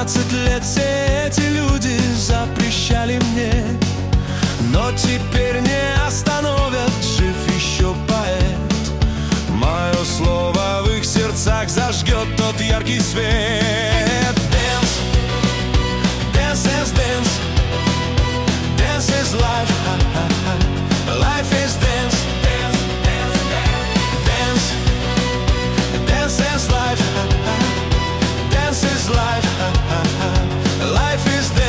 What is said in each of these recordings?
20 лет все эти люди запрещали мне, но теперь не остановят, жив еще поэт. Мое слово в их сердцах зажгет тот яркий свет. Dance, dance is dance, dance is life, life is dance, dance, dance, dance, dance is life, dance is life, life is dance.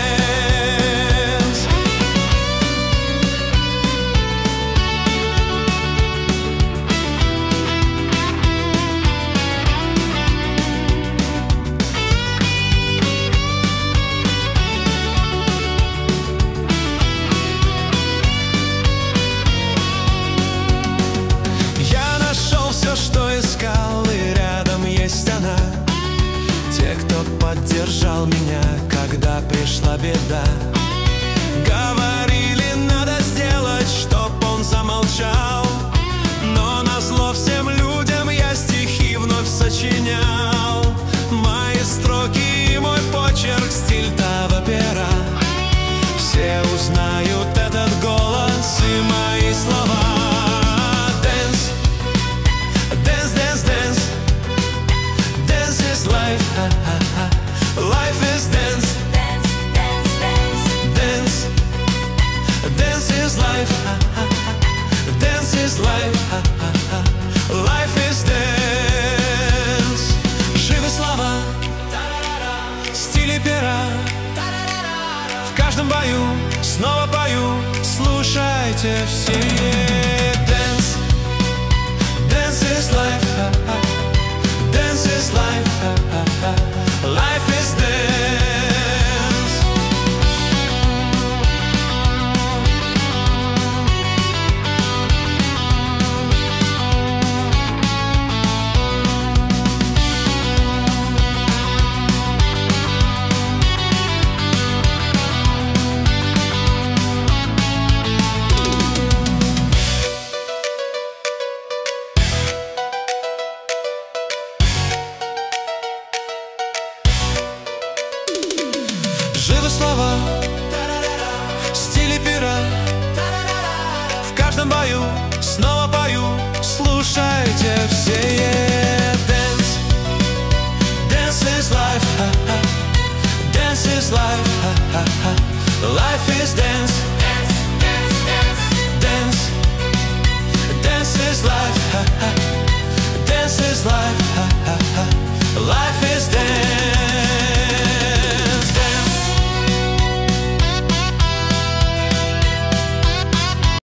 Я нашел все, что искал, и рядом есть она. Те, кто поддержал меня, когда пришла беда. Говорили, надо сделать, чтоб он замолчал, но назло всем людям я стихи вновь сочинял. Мои строки и мой почерк, стиль того пера. Все узнают этот голос и мои слова. Dance, dance, dance, dance, dance is life, life is dance, dance, dance, dance, dance, dance is life, dance is life, life is dance. Живы слова, стили пера, в каждом бою снова пою, слушайте все. Dance, dance is life, dance is life, life is dance. Живы слова, стили пера, в каждом бою снова пою, слушайте все. Dance, dance is life, dance is life, life is dance, dance, dance is life, dance is life, life is dance.